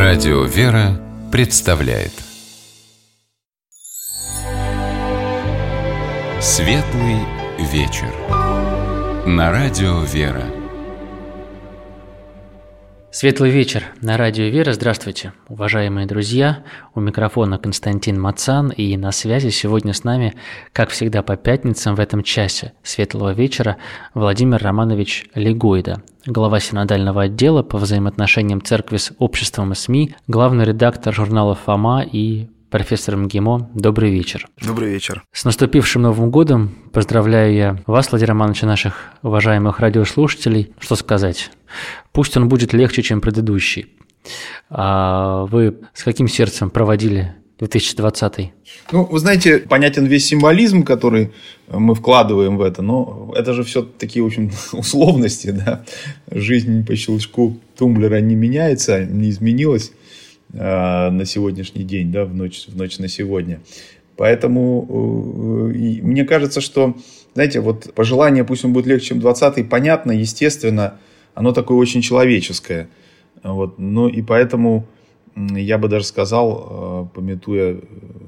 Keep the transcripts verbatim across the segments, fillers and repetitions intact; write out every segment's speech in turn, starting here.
Радио «Вера» представляет Светлый вечер на Радио «Вера». Светлый вечер на Радио «Вера». Здравствуйте, уважаемые друзья. У микрофона Константин Мацан, и на связи сегодня с нами, как всегда по пятницам в этом часе Светлого вечера, Владимир Романович Легойда, глава синодального отдела по взаимоотношениям церкви с обществом и СМИ, главный редактор журнала «Фома» и профессор МГИМО. Добрый вечер. Добрый вечер. С наступившим Новым годом. Поздравляю я вас, Владимир Романович, и наших уважаемых радиослушателей. Что сказать? Пусть он будет легче, чем предыдущий. А вы с каким сердцем проводили две тысячи двадцатый? Ну, вы знаете, понятен весь символизм, который мы вкладываем в это, но это же все такие, в общем, условности, да. Жизнь по щелчку тумблера не меняется, не изменилась э, на сегодняшний день, да, в ночь, в ночь на сегодня. Поэтому э, мне кажется, что, знаете, вот пожелание, пусть он будет легче, чем двадцатый, понятно, естественно, оно такое очень человеческое. Вот. Ну и поэтому я бы даже сказал, памятуя,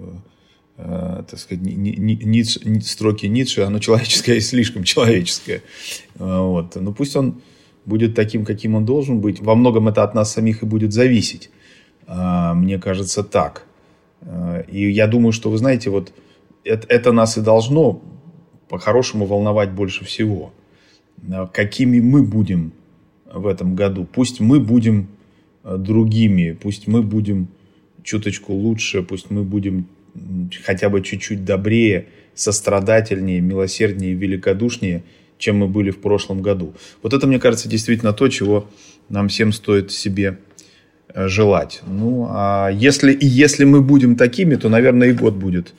так сказать, Ницше, строки Ницше, оно человеческое и слишком человеческое. Вот. Но пусть он будет таким, каким он должен быть. Во многом это от нас самих и будет зависеть. Мне кажется, так. И я думаю, что, вы знаете, вот это, это нас и должно по-хорошему волновать больше всего. Какими мы будем в этом году. Пусть мы будем другими, пусть мы будем чуточку лучше, пусть мы будем хотя бы чуть-чуть добрее, сострадательнее, милосерднее, великодушнее, чем мы были в прошлом году. Вот это, мне кажется, действительно то, чего нам всем стоит себе желать. Ну, а если, и если мы будем такими, то, наверное, и год будет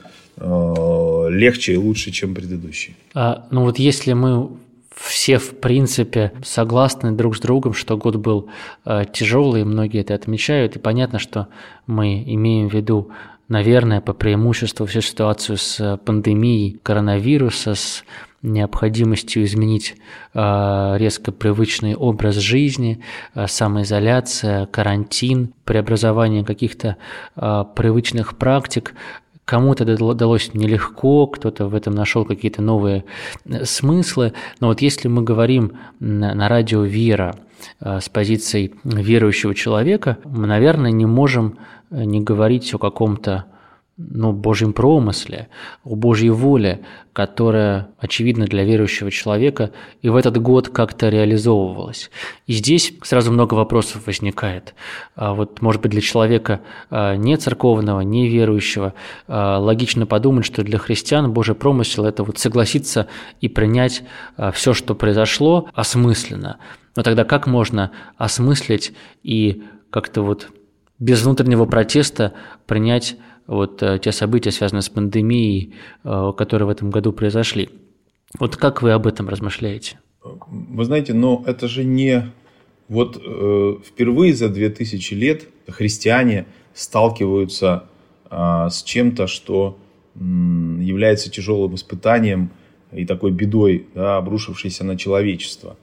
э, легче и лучше, чем предыдущий. А, ну вот если мы все, в принципе, согласны друг с другом, что год был э, тяжелый, многие это отмечают, и понятно, что мы имеем в виду, наверное, по преимуществу всю ситуацию с пандемией коронавируса, с необходимостью изменить э, резко привычный образ жизни, э, самоизоляция, карантин, преобразование каких-то э, привычных практик. Кому-то это далось нелегко, кто-то в этом нашел какие-то новые смыслы. Но вот если мы говорим на радио «Вера» с позицией верующего человека, мы, наверное, не можем не говорить о каком-то, ну, Божьем промысле, о Божьей воле, которая, очевидно, для верующего человека и в этот год как-то реализовывалась. И здесь сразу много вопросов возникает. Вот, может быть, для человека не церковного, не верующего логично подумать, что для христиан Божий промысел – это вот согласиться и принять все, что произошло, осмысленно. Но тогда как можно осмыслить и как-то вот без внутреннего протеста принять вот те события, связанные с пандемией, которые в этом году произошли? Вот как вы об этом размышляете? Вы знаете, но это же не... Вот э, впервые за две тысячи лет христиане сталкиваются э, с чем-то, что э, является тяжелым испытанием и такой бедой, да, обрушившейся на человечество.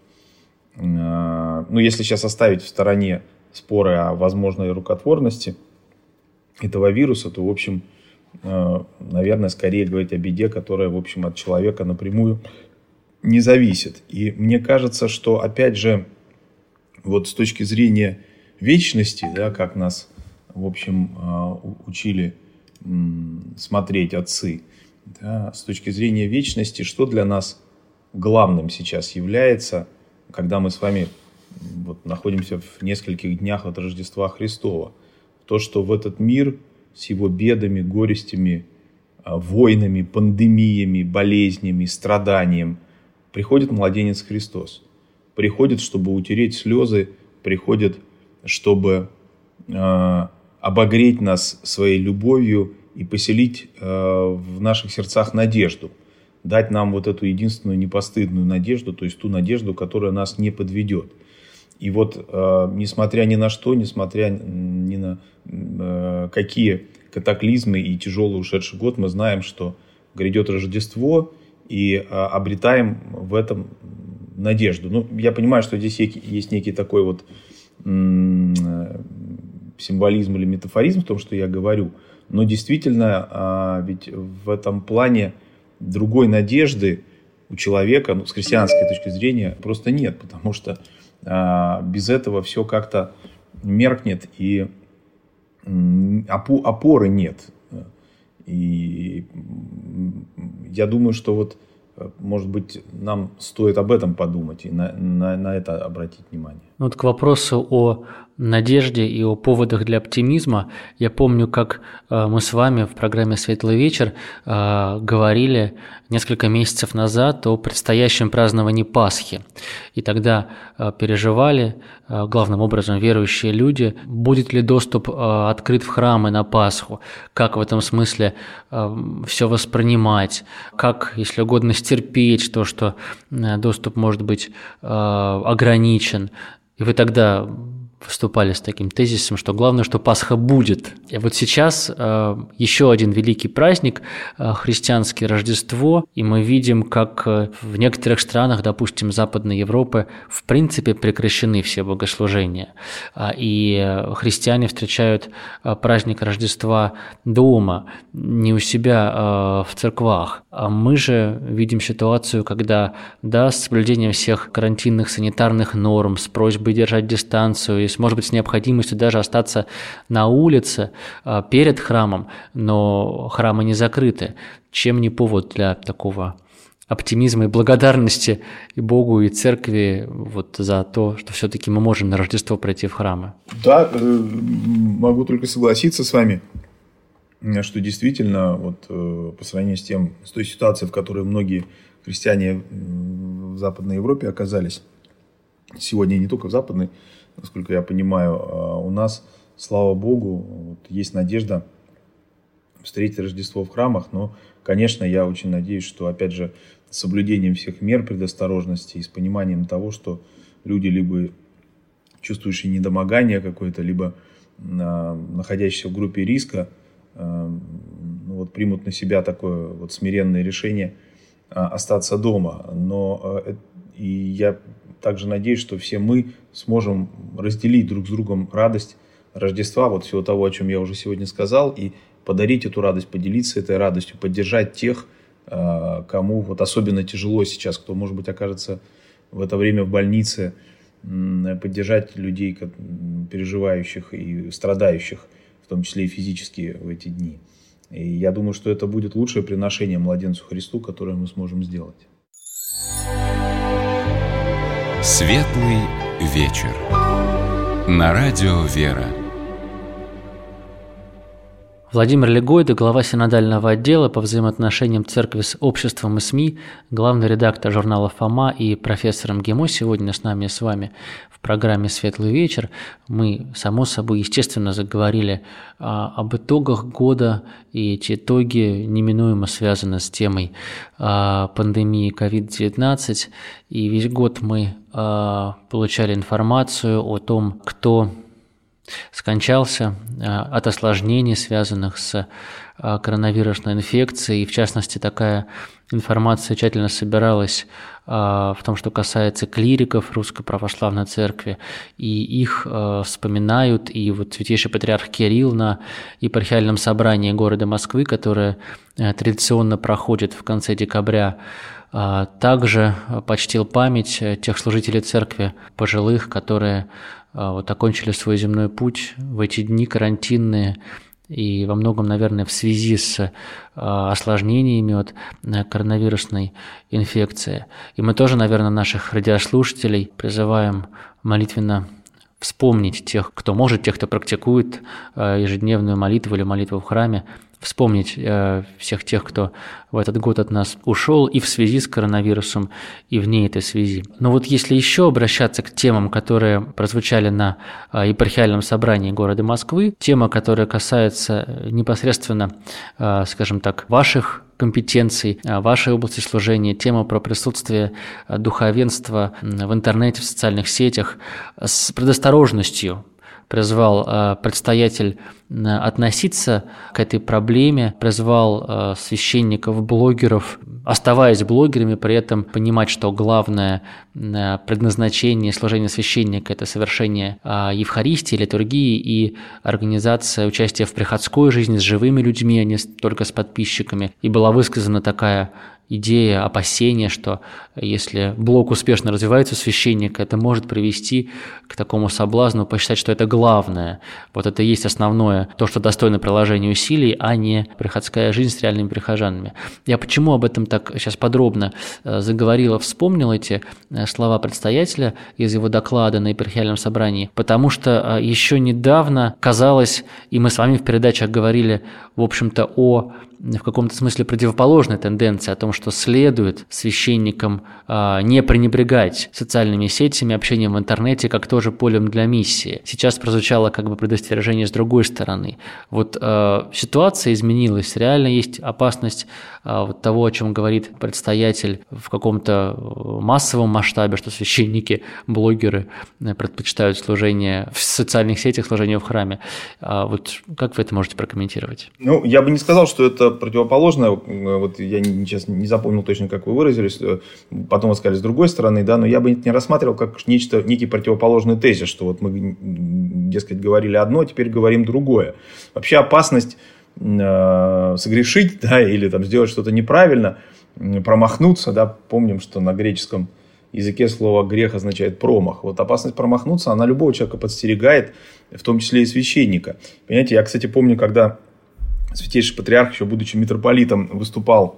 Э, ну, если сейчас оставить в стороне споры о возможной рукотворности этого вируса, то, в общем, наверное, скорее говорить о беде, которая, в общем, от человека напрямую не зависит. И мне кажется, что, опять же, вот с точки зрения вечности, да, как нас, в общем, учили смотреть отцы, да, с точки зрения вечности, что для нас главным сейчас является, когда мы с вами вот находимся в нескольких днях от Рождества Христова? То, что в этот мир с его бедами, горестями, войнами, пандемиями, болезнями, страданием приходит младенец Христос. Приходит, чтобы утереть слезы, приходит, чтобы э, обогреть нас своей любовью и поселить э, в наших сердцах надежду. Дать нам вот эту единственную непостыдную надежду, то есть ту надежду, которая нас не подведет. И вот, э, несмотря ни на что, несмотря ни на э, какие катаклизмы и тяжелый ушедший год, мы знаем, что грядет Рождество, и э, обретаем в этом надежду. Ну, я понимаю, что здесь есть некий такой вот символизм или метафоризм в том, что я говорю. Но действительно, ведь в этом плане другой надежды у человека, ну, с христианской точки зрения, просто нет. Потому что без этого все как-то меркнет и опоры нет. И я думаю, что вот, может быть, нам стоит об этом подумать и на, на, на это обратить внимание. Вот к вопросу о надежде и о поводах для оптимизма. Я помню, как мы с вами в программе «Светлый вечер» говорили несколько месяцев назад о предстоящем праздновании Пасхи. И тогда переживали, главным образом, верующие люди, будет ли доступ открыт в храмы на Пасху, как в этом смысле все воспринимать, как, если угодно, стерпеть то, что доступ может быть ограничен. И вы тогда выступали с таким тезисом, что главное, что Пасха будет. И вот сейчас э, еще один великий праздник, э, христианское Рождество, и мы видим, как э, в некоторых странах, допустим, Западной Европы, в принципе прекращены все богослужения. Э, и э, христиане встречают э, праздник Рождества дома, не у себя э, в церквах. А мы же видим ситуацию, когда, да, с соблюдением всех карантинных санитарных норм, с просьбой держать дистанцию и, может быть, с необходимостью даже остаться на улице э, перед храмом, но храмы не закрыты. Чем не повод для такого оптимизма и благодарности и Богу, и церкви вот за то, что все-таки мы можем на Рождество пройти в храмы? Да, э, могу только согласиться с вами, что действительно вот, э, по сравнению с тем, с той ситуацией, в которой многие христиане в Западной Европе оказались, сегодня не только в Западной, насколько я понимаю, у нас, слава Богу, вот, есть надежда встретить Рождество в храмах. Но, конечно, я очень надеюсь, что, опять же, с соблюдением всех мер предосторожности и с пониманием того, что люди, либо чувствующие недомогание какое-то, либо находящиеся в группе риска, ну, вот, примут на себя такое вот смиренное решение остаться дома. Но и я также надеюсь, что все мы сможем разделить друг с другом радость Рождества, вот всего того, о чем я уже сегодня сказал, и подарить эту радость, поделиться этой радостью, поддержать тех, кому вот особенно тяжело сейчас, кто, может быть, окажется в это время в больнице, поддержать людей, переживающих и страдающих, в том числе и физически в эти дни. И я думаю, что это будет лучшее приношение младенцу Христу, которое мы сможем сделать. Светлый вечер. На радио «Вера». Владимир Легойда, глава синодального отдела по взаимоотношениям церкви с обществом и СМИ, главный редактор журнала «Фома» и профессор МГИМО, сегодня с нами и с вами в программе «Светлый вечер». Мы, само собой, естественно, заговорили а, об итогах года, и эти итоги неминуемо связаны с темой а, пандемии ковид девятнадцать. И весь год мы а, получали информацию о том, кто скончался от осложнений, связанных с коронавирусной инфекцией. И, в частности, такая информация тщательно собиралась в том, что касается клириков Русской Православной Церкви. И их вспоминают, и вот Святейший Патриарх Кирилл на епархиальном собрании города Москвы, которое традиционно проходит в конце декабря, также почтил память тех служителей церкви пожилых, которые вот окончили свой земной путь в эти дни карантинные и во многом, наверное, в связи с осложнениями от коронавирусной инфекции. И мы тоже, наверное, наших радиослушателей призываем молитвенно вспомнить тех, кто может, тех, кто практикует ежедневную молитву или молитву в храме, вспомнить э, всех тех, кто в этот год от нас ушел и в связи с коронавирусом, и вне этой связи. Но вот если еще обращаться к темам, которые прозвучали на э, епархиальном собрании города Москвы, тема, которая касается непосредственно, э, скажем так, ваших компетенций, вашей области служения, тема про присутствие духовенства в интернете, в социальных сетях, с предосторожностью призвал предстоятель относиться к этой проблеме, призвал священников, блогеров, оставаясь блогерами, при этом понимать, что главное предназначение служения священника – это совершение Евхаристии, литургии и организация участия в приходской жизни с живыми людьми, а не только с подписчиками. И была высказана такая идея, опасения, что если блог успешно развивается у священника, это может привести к такому соблазну посчитать, что это главное. Вот это и есть основное, то, что достойно приложения усилий, а не приходская жизнь с реальными прихожанами. Я почему об этом так сейчас подробно заговорил, вспомнил эти слова предстоятеля из его доклада на епархиальном собрании, потому что еще недавно казалось, и мы с вами в передачах говорили, в общем-то, о в каком-то смысле противоположной тенденции, о том, что следует священникам э, не пренебрегать социальными сетями, общением в интернете, как тоже полем для миссии. Сейчас прозвучало как бы предостережение с другой стороны. Вот э, ситуация изменилась, реально есть опасность э, вот того, о чем говорит предстоятель в каком-то массовом масштабе, что священники, блогеры предпочитают служение в социальных сетях, служение в храме. А вот как вы это можете прокомментировать? Ну, я бы не сказал, что это противоположное, вот я сейчас не запомнил точно, как вы выразились, потом вы сказали с другой стороны, да, но я бы это не рассматривал как нечто, некий противоположный тезис, что вот мы, дескать, говорили одно, теперь говорим другое. Вообще опасность э, согрешить, да, или там сделать что-то неправильно, промахнуться, да, помним, что на греческом языке слово «грех» означает «промах». Вот опасность промахнуться, она любого человека подстерегает, в том числе и священника. Понимаете, я, кстати, помню, когда Святейший Патриарх, еще будучи митрополитом, выступал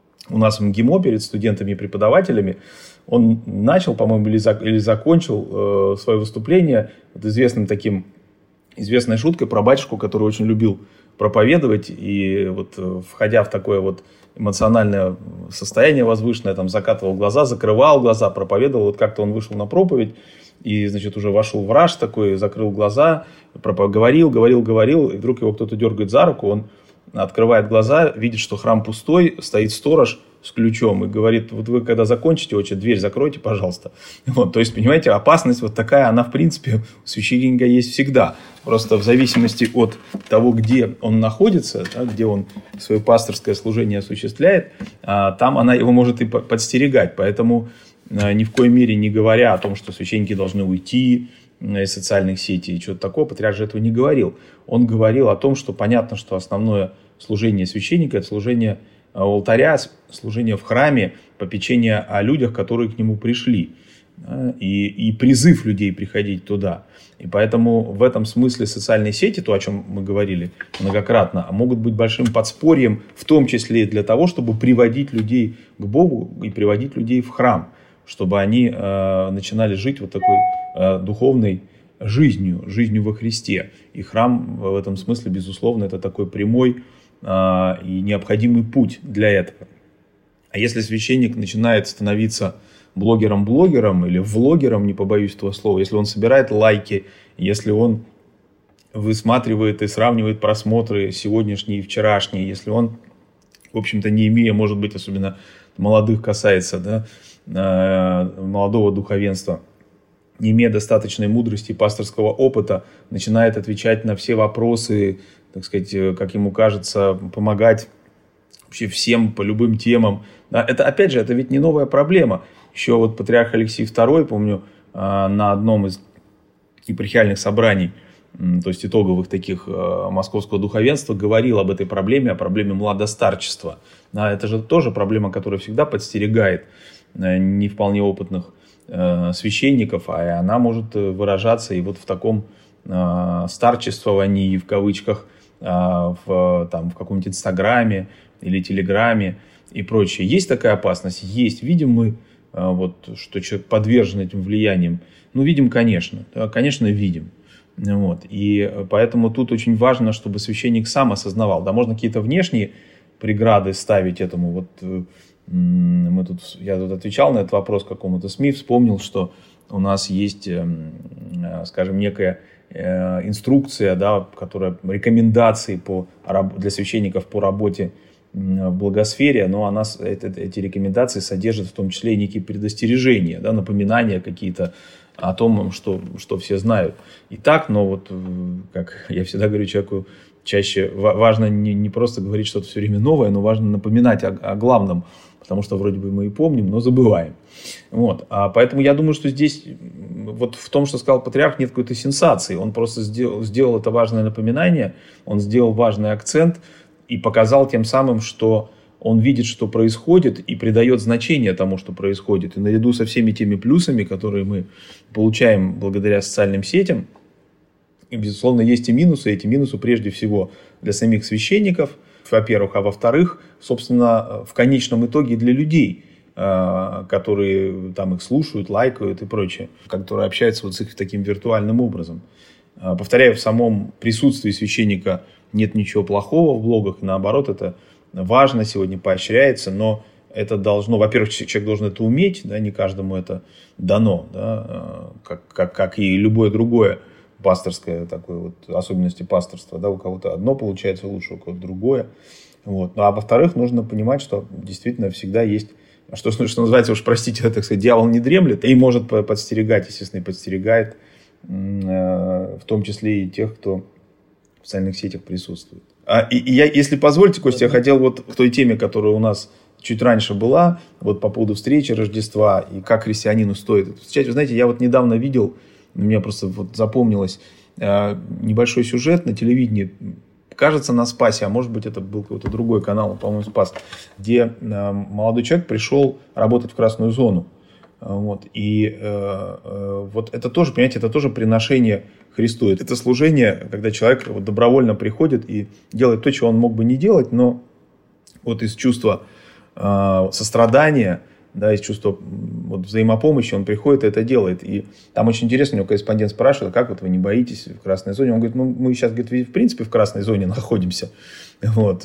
у нас в МГИМО перед студентами и преподавателями. Он начал, по-моему, или, зак- или закончил э, свое выступление вот известным таким, известной шуткой про батюшку, который очень любил проповедовать. И вот, э, входя в такое вот эмоциональное состояние возвышенное, там, закатывал глаза, закрывал глаза, проповедовал. Вот как-то он вышел на проповедь. И, значит, уже вошел в раж такой, закрыл глаза, говорил, говорил, говорил, и вдруг его кто-то дергает за руку, он открывает глаза, видит, что храм пустой, стоит сторож с ключом и говорит: вот вы когда закончите, отче, дверь закройте, пожалуйста. Вот, то есть, понимаете, опасность вот такая, она, в принципе, у священника есть всегда. Просто в зависимости от того, где он находится, да, где он свое пасторское служение осуществляет, там она его может и подстерегать. Поэтому ни в коей мере не говоря о том, что священники должны уйти из социальных сетей и что-то такого, патриарх же этого не говорил. Он говорил о том, что понятно, что основное служение священника – это служение у алтаря, служение в храме, попечение о людях, которые к нему пришли, да, и, и призыв людей приходить туда. И поэтому в этом смысле социальные сети, то, о чем мы говорили многократно, могут быть большим подспорьем, в том числе и для того, чтобы приводить людей к Богу и приводить людей в храм, чтобы они э, начинали жить вот такой э, духовной жизнью, жизнью во Христе. И храм в этом смысле, безусловно, это такой прямой э, и необходимый путь для этого. А если священник начинает становиться блогером-блогером или влогером, не побоюсь этого слова, если он собирает лайки, если он высматривает и сравнивает просмотры сегодняшние и вчерашние, если он, в общем-то, не имея, может быть, особенно молодых касается, да, молодого духовенства, не имея достаточной мудрости и пасторского опыта, начинает отвечать на все вопросы, так сказать, как ему кажется, помогать вообще всем по любым темам. Да, это, опять же, это ведь не новая проблема. Еще вот патриарх Алексий второй, помню, на одном из епархиальных собраний, то есть итоговых таких московского духовенства, говорил об этой проблеме, о проблеме младостарчества. Да, это же тоже проблема, которая всегда подстерегает не вполне опытных э, священников, а она может выражаться и вот в таком э, старчествовании, в кавычках, э, в, там, в каком-нибудь инстаграме или телеграме и прочее. Есть такая опасность? Есть. Видим мы, э, вот, что человек подвержен этим влияниям? Ну, видим, конечно. Да, конечно, видим. Вот. И поэтому тут очень важно, чтобы священник сам осознавал. Да, можно какие-то внешние преграды ставить этому. Вот мы тут, я тут отвечал на этот вопрос какому-то СМИ, вспомнил, что у нас есть, скажем, некая инструкция, да, которая, рекомендации по, для священников по работе в благосфере, но она, это, эти рекомендации содержат в том числе и некие предостережения, да, напоминания какие-то о том, что, что все знают. И так, но вот, как я всегда говорю человеку, чаще важно не, не просто говорить что-то все время новое, но важно напоминать о, о главном, потому что вроде бы мы и помним, но забываем. Вот. А поэтому я думаю, что здесь вот в том, что сказал патриарх, нет какой-то сенсации. Он просто сделал, сделал это важное напоминание, он сделал важный акцент и показал тем самым, что он видит, что происходит, и придает значение тому, что происходит. И наряду со всеми теми плюсами, которые мы получаем благодаря социальным сетям, и, безусловно, есть и минусы. Эти минусы прежде всего для самих священников, во-первых, а во-вторых, собственно, в конечном итоге для людей, которые там их слушают, лайкают и прочее, которые общаются вот с их таким виртуальным образом. Повторяю, в самом присутствии священника нет ничего плохого в блогах, наоборот, это важно, сегодня поощряется, но это должно, во-первых, человек должен это уметь, да, не каждому это дано, да, как, как, как и любое другое пасторское, такое вот, особенности пасторства, да, у кого-то одно получается лучше, у кого-то другое. Вот. Ну, а во-вторых, нужно понимать, что действительно всегда есть, что, что называется, уж простите, так сказать, дьявол не дремлет и может подстерегать, естественно, и подстерегает, в том числе и тех, кто в социальных сетях присутствует. А, и, и я, если позволите, Костя, я хотел вот к той теме, которая у нас чуть раньше была, вот по поводу встречи Рождества и как христианину стоит это встречать. Вы знаете, я вот недавно видел, мне просто вот запомнилось, э, небольшой сюжет на телевидении, кажется, на Спасе, а может быть, это был какой-то другой канал, по-моему, Спас, где э, молодой человек пришел работать в красную зону. Вот. И э, э, вот это тоже, понимаете, это тоже приношение Христу. Это служение, когда человек вот добровольно приходит и делает то, чего он мог бы не делать, но вот из чувства э, сострадания, да, из чувства вот, взаимопомощи он приходит и это делает. И там очень интересно, у него корреспондент спрашивает, как вот вы не боитесь в красной зоне? Он говорит, ну мы сейчас, говорит, в принципе в красной зоне находимся. Вот.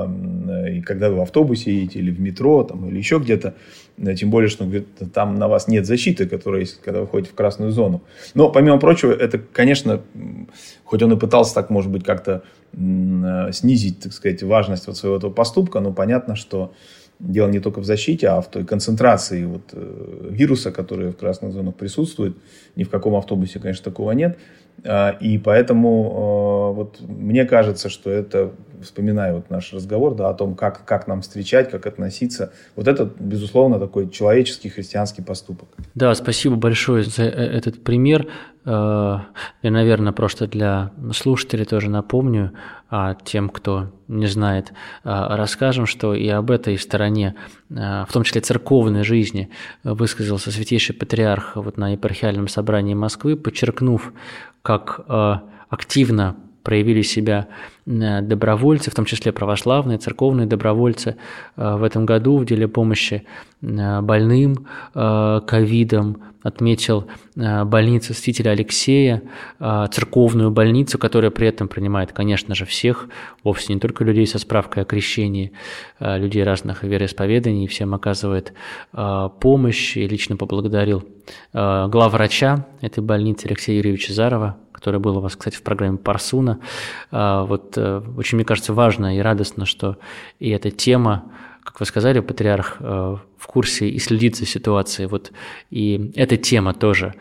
И когда вы в автобусе едете или в метро, там, или еще где-то, тем более, что говорит, там на вас нет защиты, которая есть, когда вы ходите в красную зону. Но, помимо прочего, это, конечно, хоть он и пытался так, может быть, как-то снизить, так сказать, важность вот своего этого поступка, но понятно, что дело не только в защите, а в той концентрации вот, э, вируса, который в красных зонах присутствует. Ни в каком автобусе, конечно, такого нет. А, и поэтому э, вот, мне кажется, что это, вспоминая вот наш разговор, да, о том, как, как нам встречать, как относиться, вот это, безусловно, такой человеческий христианский поступок. Да, спасибо большое за этот пример. Я, наверное, просто для слушателей тоже напомню, а тем, кто не знает, расскажем, что и об этой стороне, в том числе церковной жизни, высказался святейший патриарх вот на епархиальном собрании Москвы, подчеркнув, как активно проявили себя добровольцы, в том числе православные, церковные добровольцы в этом году в деле помощи больным ковидом. Отметил больницу Святителя Алексея, церковную больницу, которая при этом принимает, конечно же, всех, вовсе не только людей со справкой о крещении, людей разных вероисповеданий, всем оказывает помощь. И лично поблагодарил главврача этой больницы Алексея Юрьевича Зарова, который был у вас, кстати, в программе Парсуна. Вот очень, мне кажется, важно и радостно, что и эта тема, как вы сказали, патриарх в курсе и следит за ситуацией. Вот и эта тема тоже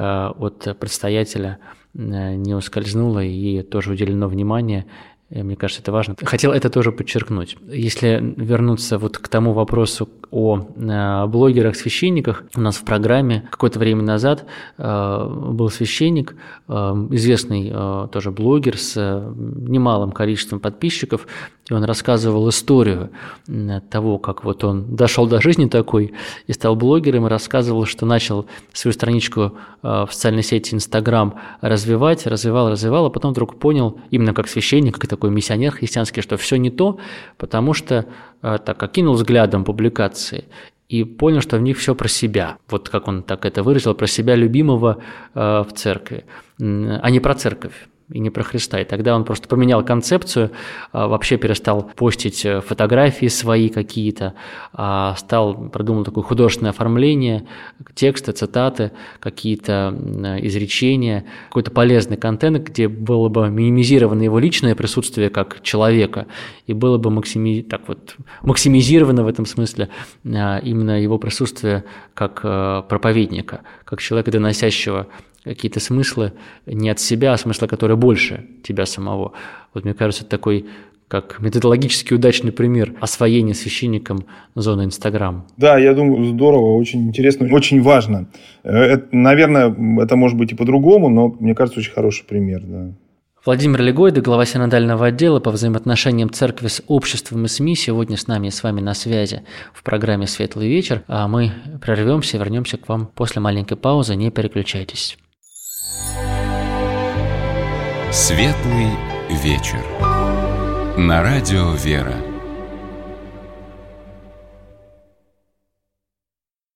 от предстоятеля не ускользнула, и ей тоже уделено внимание. Мне кажется, это важно. Хотел это тоже подчеркнуть. Если вернуться вот к тому вопросу о блогерах-священниках, у нас в программе какое-то время назад был священник, известный тоже блогер с немалым количеством подписчиков, и он рассказывал историю того, как вот он дошел до жизни такой и стал блогером, и рассказывал, что начал свою страничку в социальной сети Инстаграм развивать, развивал, развивал, а потом вдруг понял, именно как священник, как такой миссионер христианский, что все не то, потому что так окинул взглядом публикации и понял, что в них все про себя. Вот как он так это выразил, про себя любимого в церкви, а не про церковь. и не про Христа. И тогда он просто поменял концепцию, вообще перестал постить фотографии свои какие-то, стал, продумал такое художественное оформление, тексты, цитаты, какие-то изречения, какой-то полезный контент, где было бы минимизировано его личное присутствие как человека, и было бы максими... так вот, максимизировано в этом смысле именно его присутствие как проповедника, как человека, доносящего какие-то смыслы не от себя, а смыслы, которые больше тебя самого. Вот мне кажется, это такой как методологически удачный пример освоения священником зоны Инстаграм. Да, я думаю, здорово, очень интересно, очень важно. Это, наверное, это может быть и по-другому, но мне кажется, очень хороший пример. Да. Владимир Легойда, глава синодального отдела по взаимоотношениям церкви с обществом и СМИ, сегодня с нами и с вами на связи в программе «Светлый вечер». А мы прервемся и вернемся к вам после маленькой паузы. Не переключайтесь. «Светлый вечер» на радио «Вера».